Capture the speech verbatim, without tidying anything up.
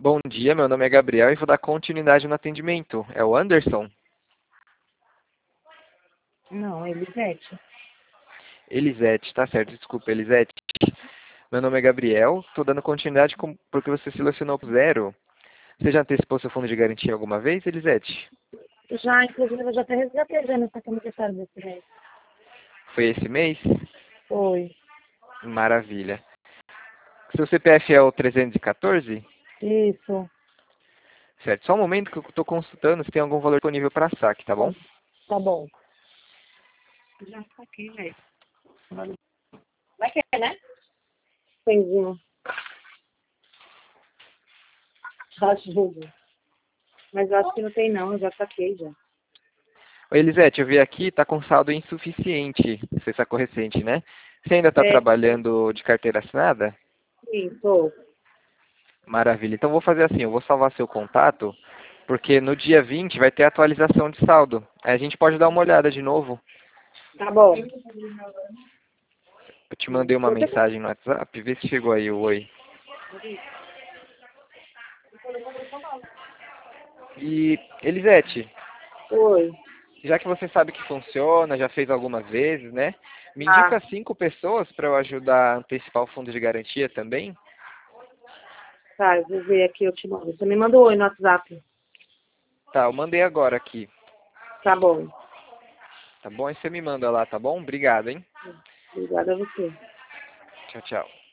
Bom dia, meu nome é Gabriel e vou dar continuidade no atendimento. É o Anderson? Não, Elisete. Elisete, tá certo, desculpa, Elisete. Meu nome é Gabriel, estou dando continuidade com- porque você selecionou zero. Você já antecipou seu fundo de garantia alguma vez, Elisete? Já, inclusive, eu já até resgatei já nessa aniversário desse mês. Foi esse mês? Foi. Maravilha. Seu C P F é o trezentos e quatorze? Isso. Certo, só um momento que eu estou consultando se tem algum valor disponível para saque, tá Tá, bom? tá bom. Já saquei, velho. Vai querer, né? Entendi. Ajuda. Mas eu acho que não tem não, eu já saquei já. Oi, Elisete, eu vi aqui, está com saldo insuficiente. Você sacou recente, né? Você ainda está É, trabalhando de carteira assinada? sim, tô. Maravilha. Então vou fazer assim, eu vou salvar seu contato, porque no dia vinte vai ter atualização de saldo. Aí a gente pode dar uma olhada de novo. Tá bom. Eu te mandei uma mensagem no WhatsApp, vê se chegou aí o oi. E, Elisete, Oi. já que você sabe que funciona, já fez algumas vezes, né? Me Ah, indica cinco pessoas para eu ajudar a antecipar o fundo de garantia também? tá, eu vou ver aqui, eu te mando. Você me mandou oi no WhatsApp. Tá, eu mandei agora aqui. Tá bom. Tá bom? Aí você me manda lá, tá bom? Obrigado, hein? Obrigada a você. Tchau, tchau.